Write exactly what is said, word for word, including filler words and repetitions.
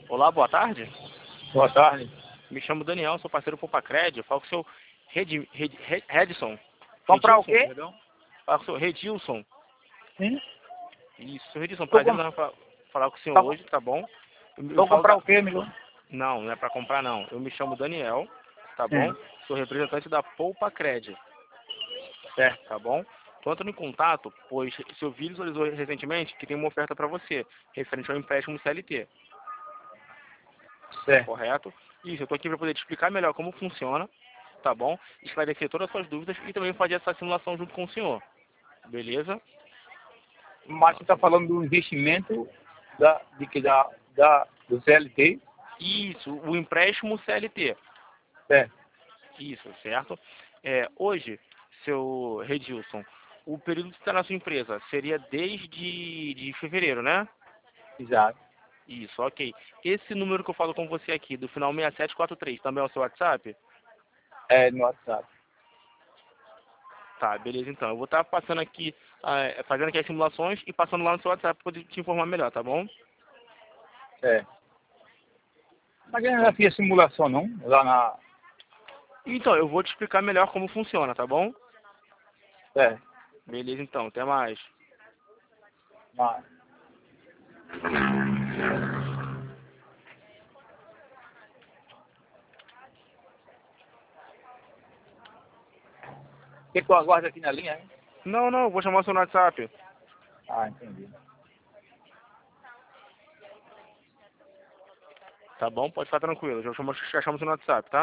Olá, boa tarde. Boa tarde. Me chamo Daniel, sou parceiro Poupacred. Falo com o seu Red, Red, Red, Redson. Comprar o Redilson, quê? perdão. Falo com o seu Redilson. Sim? Isso, seu Redilson, Vou prazer com... em fa- falar com o senhor Tá... hoje, tá bom? Eu, eu Vou falo comprar da... o quê, amigo? Não, não é pra comprar não. Eu me chamo Daniel, tá bom? Sim. Sou representante da Poupacred, Certo. tá bom? Tô entrando em contato, pois seu visualizou recentemente que tem uma oferta para você, referente ao empréstimo C L T. Certo. Correto? Isso, eu tô aqui para poder te explicar melhor como funciona, tá bom? Esclarecer todas as suas dúvidas e também fazer essa simulação junto com o senhor. Beleza? Mas você está falando do investimento da, de que da, da, do C L T? Isso, o empréstimo C L T. Certo. Isso, certo? É, hoje, seu Redilson, o período que está na sua empresa seria desde de fevereiro, né? Exato. Isso, ok. Esse número que eu falo com você aqui, do final seis sete quatro três, também é o seu WhatsApp? É no WhatsApp. Tá, beleza então. Eu vou estar passando aqui, ah, fazendo aqui as simulações e passando lá no seu WhatsApp para poder te informar melhor, tá bom? É. Mas eu Então, não fiz simulação não, lá na... então, eu vou te explicar melhor como funciona, tá bom? É. Beleza então, até mais. Mas... Quer que eu aguarde aqui na linha, hein? Não, não, eu vou chamar o seu no WhatsApp. Ah, entendi. Tá bom? Pode ficar tranquilo, já chamo, já chamo o seu no WhatsApp, tá?